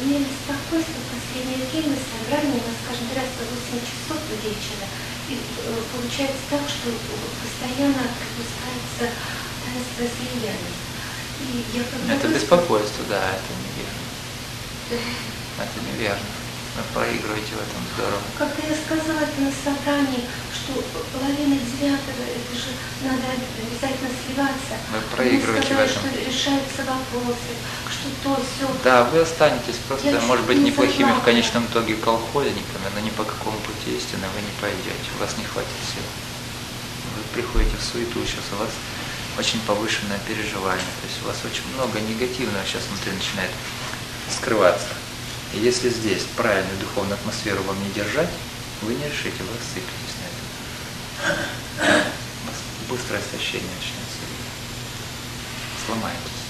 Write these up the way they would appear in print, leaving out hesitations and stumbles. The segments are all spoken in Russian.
имели спокойствие в последнее время, собрали нас каждый раз по 8 часов вечера. И получается так, что постоянно пропускается таинство слияния. И я это беспокойство, да, это неверно. Это неверно. Вы проигрываете в этом здорово. Когда я сказала это на собрании, что половина 9-го, это же надо обязательно сливаться. Вы проигрываете сказали, в этом. что решаются вопросы, что то, все. Да, вы останетесь просто, Я может быть, не неплохими в заплакала. конечном итоге колхозниками, но ни по какому пути истины вы не пойдете, у вас не хватит сил. Вы приходите в суету, сейчас у вас очень повышенное переживание, то есть у вас очень много негативного сейчас внутри начинает скрываться. И если здесь правильную духовную атмосферу вам не держать, вы не решите, вы рассыпетесь на этом. У вас быстрое истощение начнется. Сломаетесь.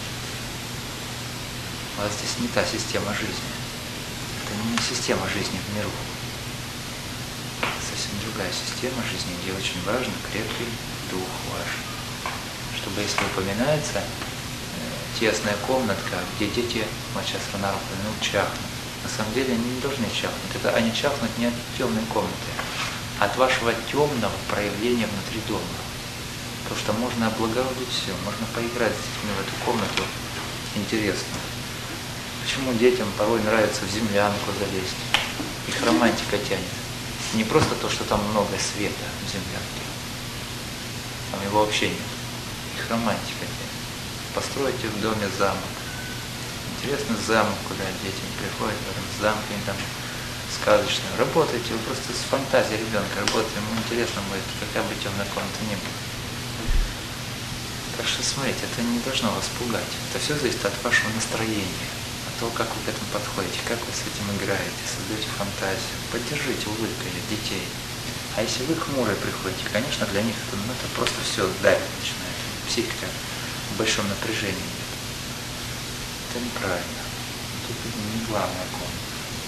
У вас здесь не та система жизни. Это не система жизни в миру. Совсем другая система жизни, где очень важен крепкий дух ваш. Чтобы, если упоминается тесная комнатка, где дети, вот сейчас Ронар упомянул, чахнут. На самом деле они не должны чахнуть. Это они чахнут не от темной комнаты, а от вашего темного проявления внутри дома. Потому что можно облагородить все, можно поиграть с детьми в эту комнату интересно. Почему детям порой нравится в землянку залезть? Их романтика тянет. Не просто то, что там много света в землянке. Там его вообще нет. Их романтика тянет. Постройте в доме замок. Интересный замок, куда дети приходят, в этом замке, там сказочно. Работайте, вы просто с фантазией ребенка работаете, ему интересно будет, какая бы темная комната ни была. Так что смотрите, это не должно вас пугать. Это все зависит от вашего настроения, от того, как вы к этому подходите, как вы с этим играете, создаете фантазию. Поддержите улыбкой детей. А если вы хмурые приходите, конечно, для них это просто все давит начинает. Психика в большом напряжении. Это неправильно. Тут не главная комната.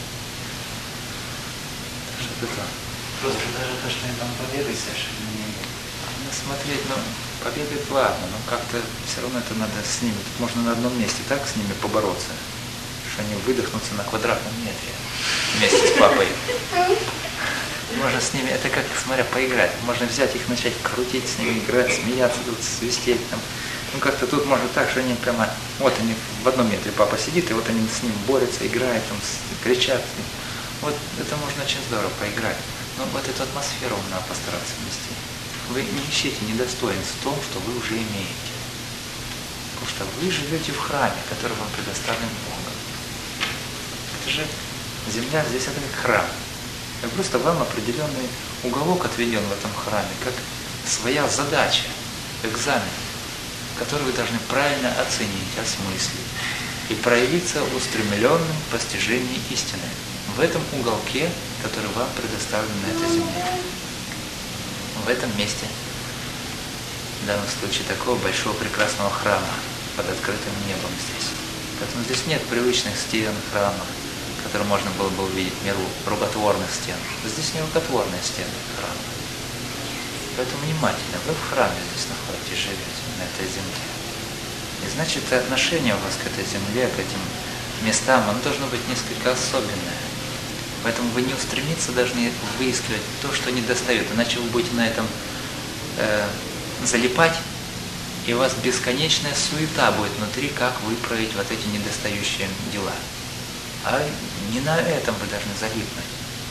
Так что это просто даже то, что они там побегать совершенно не могут. Ну, смотреть, побегать ладно, но как-то все равно это надо с ними. Тут можно на одном месте так с ними побороться, что они выдохнутся на квадратном метре вместе с папой. Можно с ними, это как, смотря, поиграть. Можно взять их, начать крутить с ними, играть, смеяться, тут свистеть там. Как-то тут можно так, что они прямо, вот они в одном метре папа сидит, и вот они с ним борются, играют, там, кричат. Вот это можно очень здорово поиграть. Но вот эту атмосферу надо постараться вести. Вы не ищите недостоинств в том, что вы уже имеете. Потому что вы живете в храме, который вам предоставлен Богом. Это же земля, здесь это как храм. И просто вам определенный уголок отведен в этом храме, как своя задача, экзамен, который вы должны правильно оценить, осмыслить и проявиться устремленным в постижении истины в этом уголке, который вам предоставлен на этой земле. В этом месте, в данном случае, такого большого прекрасного храма под открытым небом здесь. Поэтому здесь нет привычных стен храма, которые можно было бы увидеть в миру, рукотворных стен. Здесь не рукотворные стены храма. Поэтому внимательно, вы в храме здесь находитесь, живете на этой земле. И значит, отношение у вас к этой земле, к этим местам, оно должно быть несколько особенное. Поэтому вы не устремиться должны выискивать то, что недостает, иначе вы будете на этом залипать, и у вас бесконечная суета будет внутри, как выправить вот эти недостающие дела. А не на этом вы должны залипнуть.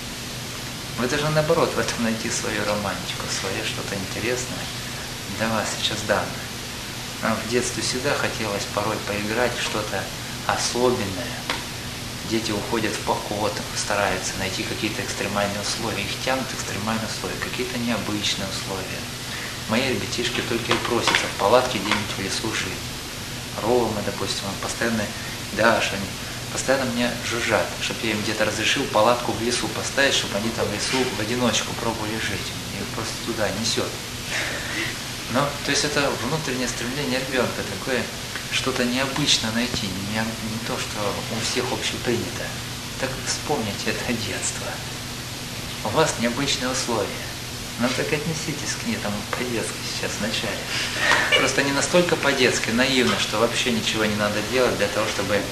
Вы должны, наоборот, в этом найти свою романтику, свое что-то интересное для вас сейчас данное. Нам в детстве всегда хотелось порой поиграть в что-то особенное. Дети уходят в поход, стараются найти какие-то экстремальные условия. Их тянут экстремальные условия, какие-то необычные условия. Мои ребятишки только и просятся в палатке где-нибудь в лесу жить. Рома, допустим, он постоянно, Даша, они постоянно меня жужжат, чтобы я им где-то разрешил палатку в лесу поставить, чтобы они там в лесу в одиночку пробовали жить. Их просто туда несет. Но, то есть это внутреннее стремление ребенка, такое что-то необычное найти, не то, что у всех общепринято. Так вспомните это детство. У вас необычные условия. Ну так отнеситесь к ней там по-детски сейчас вначале. Просто не настолько по-детски, наивно, что вообще ничего не надо делать для того, чтобы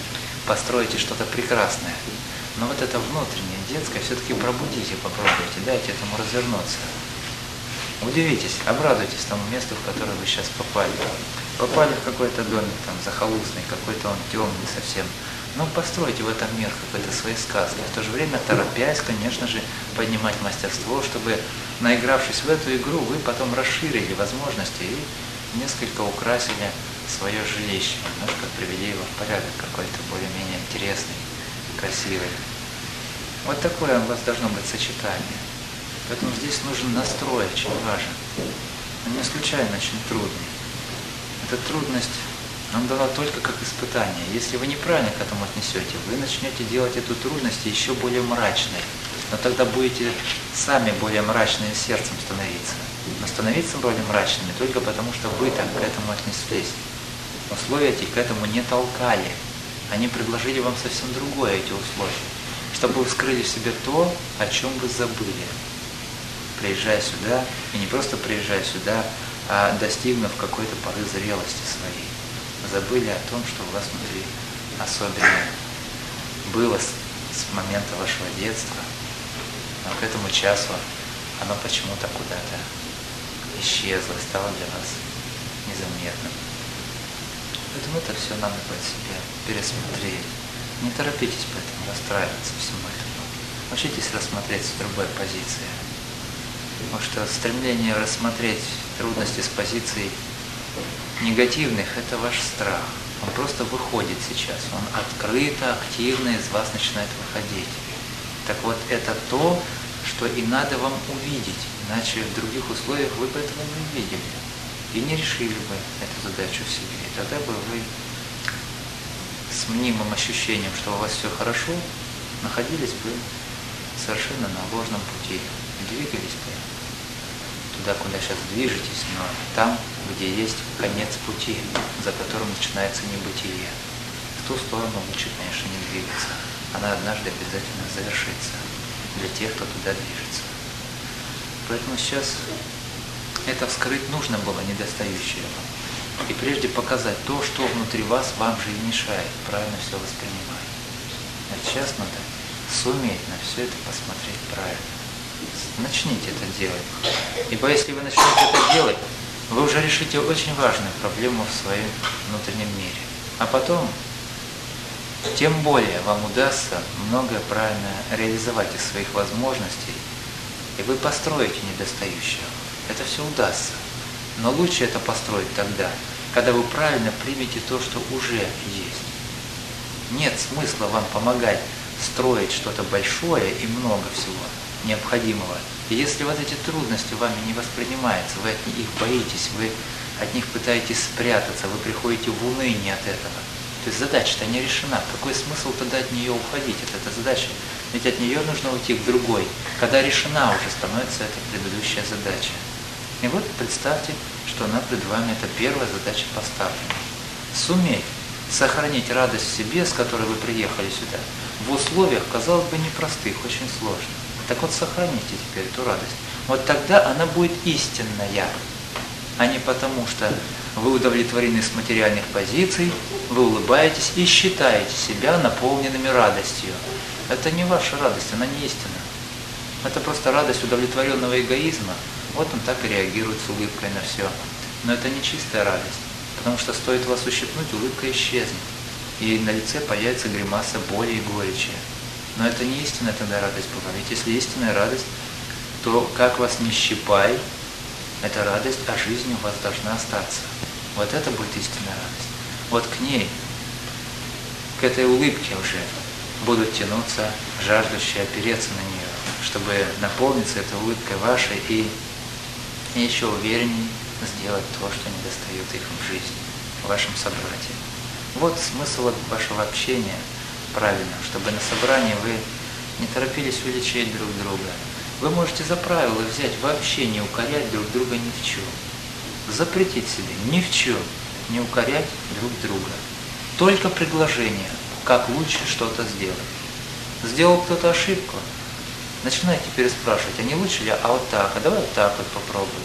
построите что-то прекрасное. Но вот это внутреннее, детское, все-таки пробудите, попробуйте, дайте этому развернуться. Удивитесь, обрадуйтесь тому месту, в которое вы сейчас попали. Попали в какой-то домик там захолустный, какой-то он темный совсем. Ну, постройте в этом мир какой-то свои сказки. В то же время торопясь, конечно же, поднимать мастерство, чтобы, наигравшись в эту игру, вы потом расширили возможности и несколько украсили свое жилище, немножко привели его в порядок какой-то более-менее интересный, красивый. Вот такое у вас должно быть сочетание. Поэтому здесь нужен настрой, очень важен. Он не случайно очень трудный. Эта трудность нам дана только как испытание. Если вы неправильно к этому отнесете, вы начнете делать эту трудность еще более мрачной. Но тогда будете сами более мрачные сердцем становиться. Но становиться более мрачными только потому, что вы так к этому отнеслись. Условия эти к этому не толкали. Они предложили вам совсем другое, эти условия. Чтобы вы вскрыли в себе то, о чем вы забыли. Приезжая сюда, и не просто приезжая сюда, а достигнув какой-то поры зрелости своей. Забыли о том, что у вас внутри особенно было с момента вашего детства, но к этому часу оно почему-то куда-то исчезло, стало для вас незаметным. Поэтому это все надо будет себе пересмотреть. Не торопитесь поэтому расстраиваться всему этому. Учитесь рассмотреть с другой позиции. Потому что стремление рассмотреть трудности с позиций негативных – это ваш страх. Он просто выходит сейчас. Он открыто, активно из вас начинает выходить. Так вот, это то, что и надо вам увидеть. Иначе в других условиях вы бы этого не увидели. И не решили бы эту задачу в себе. И тогда бы вы с мнимым ощущением, что у вас все хорошо, находились бы совершенно на ложном пути. Двигались бы туда, куда сейчас движетесь, но там, где есть конец пути, за которым начинается небытие. В ту сторону лучше, конечно, не двигаться. Она однажды обязательно завершится для тех, кто туда движется. Поэтому сейчас это вскрыть нужно было, недостающее вам. И прежде показать то, что внутри вас вам же и мешает правильно все воспринимать. А сейчас надо суметь на все это посмотреть правильно. Начните это делать. Ибо если вы начнете это делать, вы уже решите очень важную проблему в своем внутреннем мире. А потом, тем более вам удастся многое правильно реализовать из своих возможностей, и вы построите недостающее. Это все удастся. Но лучше это построить тогда, когда вы правильно примете то, что уже есть. Нет смысла вам помогать строить что-то большое и много всего необходимого. И если вот эти трудности вами не воспринимаются, вы от них боитесь, вы от них пытаетесь спрятаться, вы приходите в уныние от этого. То есть задача-то не решена. Какой смысл тогда от нее уходить, от этой задачи? Ведь от нее нужно уйти к другой, когда решена уже становится эта предыдущая задача. И вот представьте, что она пред вами, это первая задача поставлена. Суметь сохранить радость в себе, с которой вы приехали сюда, в условиях, казалось бы, непростых, очень сложных. Так вот, сохраните теперь эту радость. Вот тогда она будет истинная, а не потому, что вы удовлетворены с материальных позиций, вы улыбаетесь и считаете себя наполненными радостью. Это не ваша радость, она не истинна. Это просто радость удовлетворенного эгоизма. Вот он так и реагирует с улыбкой на все. Но это не чистая радость, потому что стоит вас ущипнуть, улыбка исчезнет. И на лице появится гримаса боли и горечи. Но это не истинная тогда радость была. Ведь если истинная радость, то как вас не щипай, эта радость о жизни у вас должна остаться. Вот это будет истинная радость. Вот к ней, к этой улыбке уже будут тянуться жаждущие опереться на нее, чтобы наполниться этой улыбкой вашей и еще увереннее сделать то, что недостает их в жизни, в вашем собратье. Вот смысл вашего общения правильно, чтобы на собрании вы не торопились уличать друг друга. Вы можете за правило взять вообще не укорять друг друга ни в чем. Запретить себе ни в чем не укорять друг друга. Только предложение, как лучше что-то сделать. Сделал кто-то ошибку, начинайте переспрашивать, а не лучше ли, а вот так, а давай вот так вот попробуем.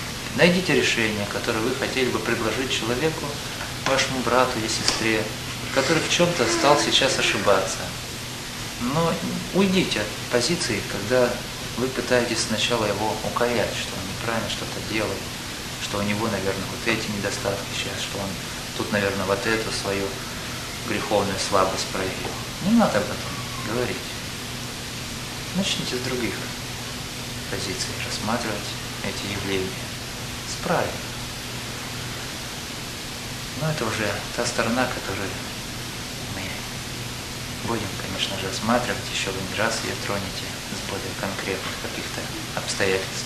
Найдите решение, которое вы хотели бы предложить человеку, вашему брату или сестре, который в чем-то стал сейчас ошибаться. Но уйдите от позиции, когда вы пытаетесь сначала его укорять, что он неправильно что-то делает, что у него, наверное, вот эти недостатки сейчас, что он тут, наверное, вот эту свою греховную слабость проявил. Не надо об этом говорить. Начните с других позиций рассматривать эти явления. С правильных. Но это уже та сторона, которую мы будем, конечно же, рассматривать, еще вы не раз ее тронете с более конкретных каких-то обстоятельств.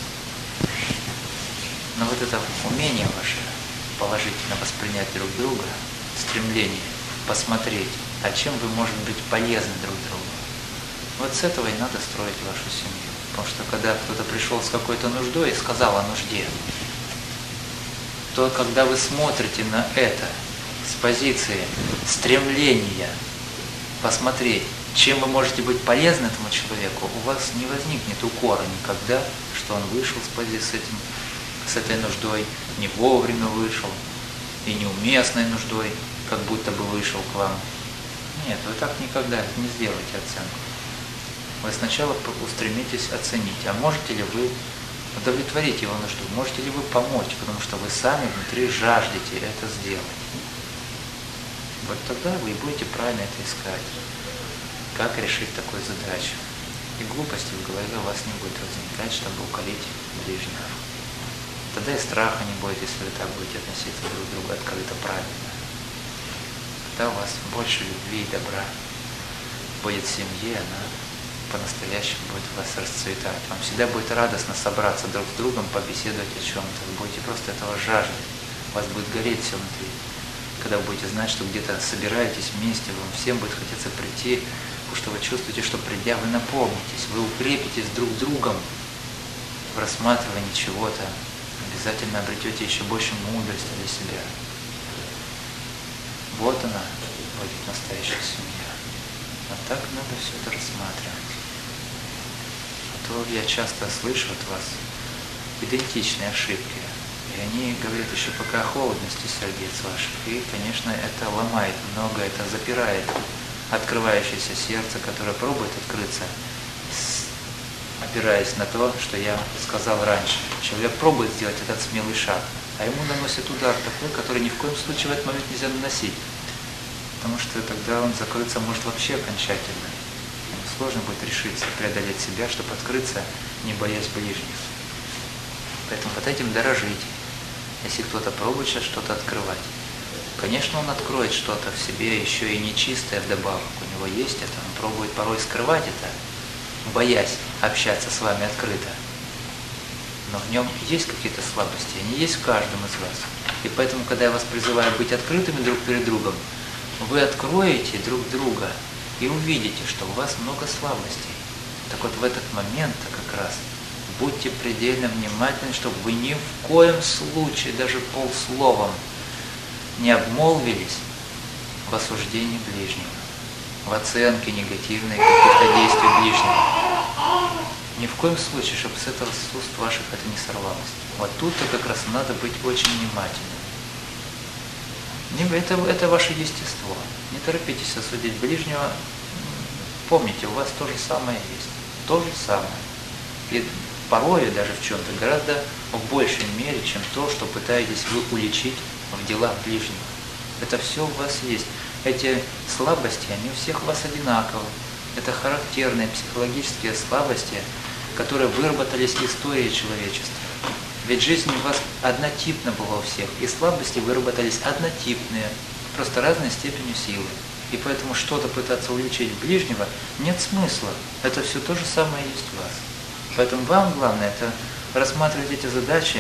Но вот это умение ваше положительно воспринять друг друга, стремление посмотреть, а чем вы можете быть полезны друг другу, вот с этого и надо строить вашу семью. Потому что когда кто-то пришел с какой-то нуждой и сказал о нужде, то когда вы смотрите на это с позиции стремления посмотреть, чем вы можете быть полезны этому человеку, у вас не возникнет укора никогда, что он вышел с этой нуждой, не вовремя вышел, и неуместной нуждой, как будто бы вышел к вам. Нет, вы так никогда не сделаете оценку. Вы сначала устремитесь оценить, а можете ли вы удовлетворить его нужду, можете ли вы помочь, потому что вы сами внутри жаждете это сделать. Вот тогда вы и будете правильно это искать. Как решить такую задачу. И глупости в голове у вас не будет возникать, чтобы укорить ближнего. Тогда и страха не будет, если вы так будете относиться друг к другу открыто, правильно. Тогда у вас больше любви и добра будет в семье, она по-настоящему будет у вас расцветать. Вам всегда будет радостно собраться друг с другом, побеседовать о чем-то. Вы будете просто этого жаждать. У вас будет гореть все внутри. Когда вы будете знать, что где-то собираетесь вместе, вам всем будет хотеться прийти, потому что вы чувствуете, что придя, вы наполнитесь, вы укрепитесь друг с другом в рассматривании чего-то. Обязательно обретете еще больше мудрости для себя. Вот она будет настоящая семья. А так надо все это рассматривать. А то я часто слышу от вас идентичные ошибки. И они говорят еще пока о холодности сердец ваших. И, конечно, это ломает много, это запирает открывающееся сердце, которое пробует открыться, опираясь на то, что я сказал раньше. Человек пробует сделать этот смелый шаг, а ему наносит удар такой, который ни в коем случае в этот момент нельзя наносить. Потому что тогда он закроется, может, вообще окончательно. Ему сложно будет решиться, преодолеть себя, чтобы открыться, не боясь ближних. Поэтому вот этим дорожить. Если кто-то пробует сейчас что-то открывать, конечно, он откроет что-то в себе еще и нечистое вдобавок. У него есть это, он пробует порой скрывать это, боясь общаться с вами открыто. Но в нем есть какие-то слабости, они есть в каждом из вас. И поэтому, когда я вас призываю быть открытыми друг перед другом, вы откроете друг друга и увидите, что у вас много слабостей. Так вот в этот момент как раз будьте предельно внимательны, чтобы вы ни в коем случае, даже полсловом, не обмолвились в осуждении ближнего, в оценке негативной каких-то действий ближнего. Ни в коем случае, чтобы с этого с уст ваших это не сорвалось. Вот тут-то как раз надо быть очень внимательным. Это ваше естество. Не торопитесь осудить ближнего. Помните, у вас то же самое есть. То же самое. И порой даже в чем-то гораздо в большей мере, чем то, что пытаетесь вы уличить в делах ближнего. Это все у вас есть. Эти слабости, они у всех у вас одинаковы. Это характерные психологические слабости, которые выработались в истории человечества. Ведь жизнь у вас однотипна была у всех, и слабости выработались однотипные, просто разной степенью силы. И поэтому что-то пытаться уличить ближнего нет смысла. Это все то же самое есть в вас. Поэтому вам главное это рассматривать эти задачи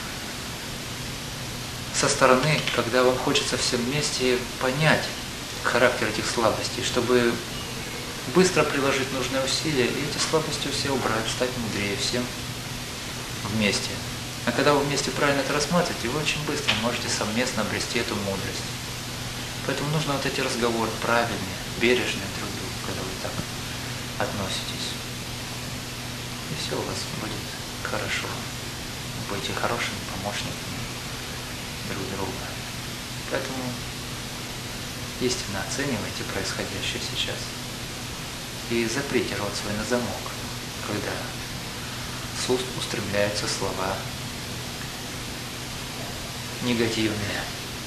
со стороны, когда вам хочется всем вместе понять характер этих слабостей, чтобы быстро приложить нужные усилия и эти слабости все убрать, стать мудрее всем вместе. А когда вы вместе правильно это рассматриваете, вы очень быстро можете совместно обрести эту мудрость. Поэтому нужно вот эти разговоры правильные, бережные друг к другу, когда вы так относитесь. И все у вас будет хорошо. Вы будете хорошими помощниками друг друга. Поэтому истинно оценивайте происходящее сейчас. И заприте рот свой на замок, когда с уст устремляются слова негативные.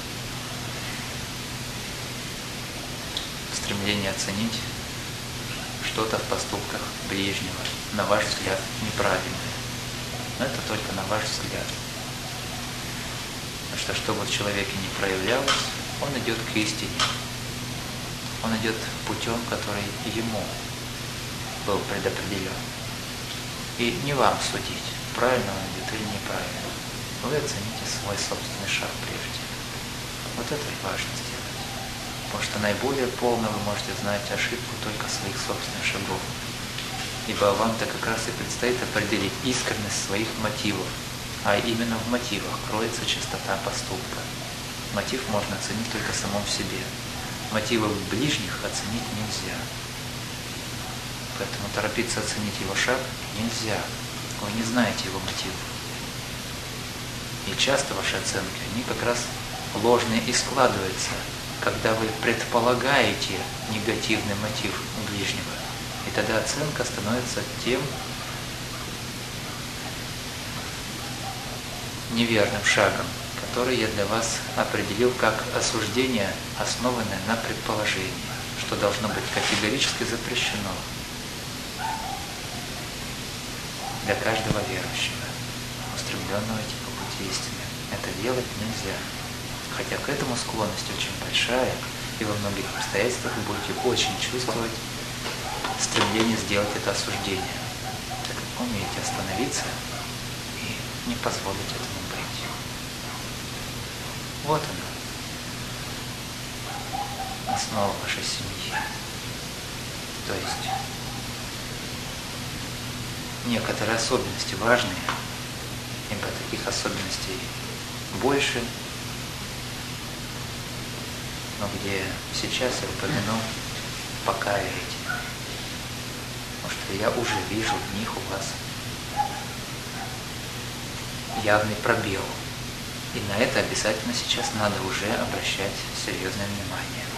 Стремление оценить что-то в поступках ближнего, на ваш взгляд, неправильное. Но это только на ваш взгляд. Потому что, что бы в человеке не проявлялось, он идет к истине. Он идет путем, который ему был предопределен. И не вам судить, правильно он идет или неправильно. Вы оцените свой собственный шаг прежде. Вот это и важно сделать. Потому что наиболее полно вы можете знать ошибку только своих собственных шагов. Ибо вам-то как раз и предстоит определить искренность своих мотивов. А именно в мотивах кроется чистота поступка. Мотив можно оценить только самом в себе. Мотивы ближних оценить нельзя. Поэтому торопиться оценить его шаг нельзя. Вы не знаете его мотивов. И часто ваши оценки, они как раз ложные и складываются, когда вы предполагаете негативный мотив у ближнего. И тогда оценка становится тем неверным шагом, который я для вас определил как осуждение, основанное на предположении, что должно быть категорически запрещено для каждого верующего, устремленного идти по пути истины. Это делать нельзя. Хотя к этому склонность очень большая, и во многих обстоятельствах вы будете очень чувствовать стремление сделать это осуждение. Так как умеете остановиться и не позволить этому быть. Вот она, основа вашей семьи. То есть некоторые особенности важные, ибо таких особенностей больше, но где сейчас я упомянул, пока верите. Потому что я уже вижу в них у вас явный пробел. И на это обязательно сейчас надо уже обращать серьезное внимание.